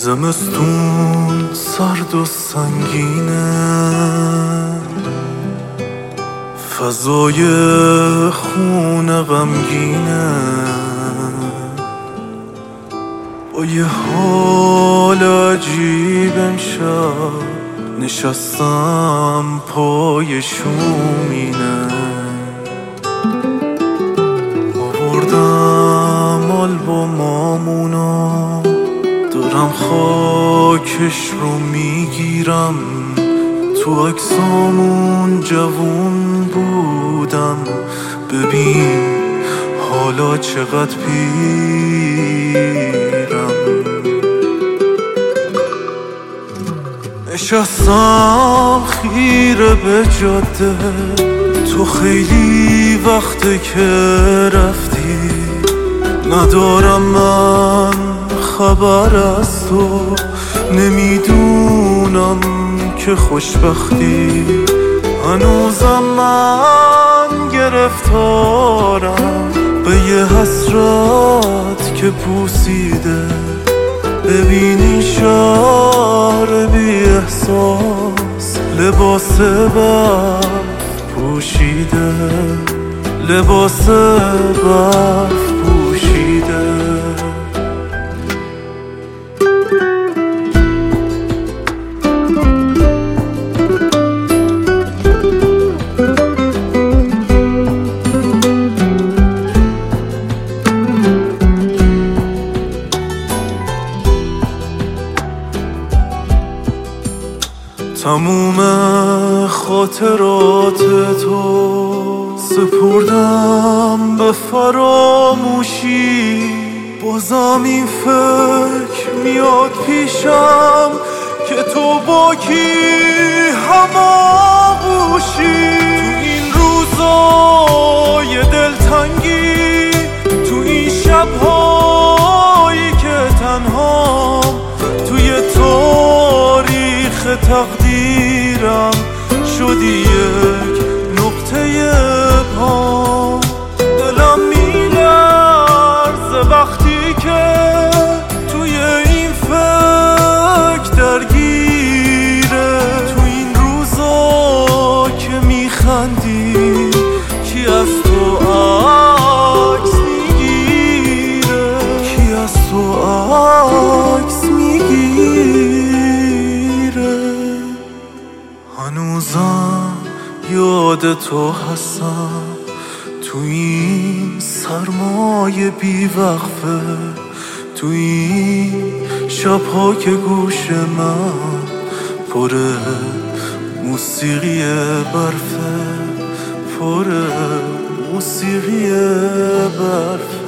زمستون سرد و سنگینه، فضای خونه غمگینه، با یه حال عجیب امشب نشستم پای شومینه. آوردم آلبومامونو، دارم خاکش رو میگیرم، تو عکسامون جوون بودم، ببین حالا چقدر پیرم. نشستم خیره به جاده، تو خیلی وقته که رفتی، ندارم من خبر از تو، نمیدونم که خوشبختی، هنوزم من گرفتارم به یه حسرت که پوسیده. ببین این شهر بی احساس لباس برف پوشیده، لباس برف پوشیده. تموم خاطرات تو سپردم به فراموشی، بازم این فکر میاد پیشم که تو با کی هماغوشی. تو این روزای دلتنگی، تو این شبهایی که تنهام، توی تاریخ تقدیرم شدی یک نقطه پا. دلم میلرزه وقتی که توی این فکر درگیره، تو این روزا که میخندی کی از تو عکس میگیره، کی از تو عکس میگیره. هنوزم یاد تو هستم، تو این سرمایه بی وقفه، تو این شبها که گوش من پر موسیقی برفه، پر موسیقی برفه.